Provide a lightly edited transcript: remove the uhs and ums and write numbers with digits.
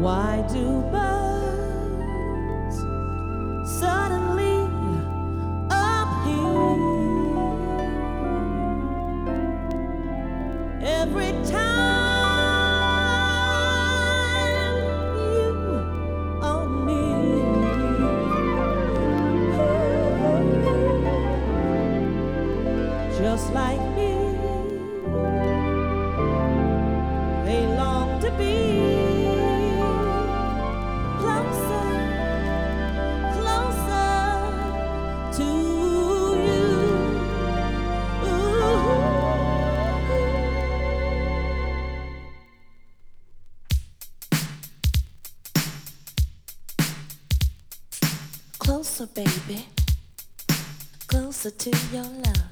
Why do birds suddenly appear every time you are near? Just like me, they long to be closer, closer to you. Ooh. Closer, baby, closer to your love.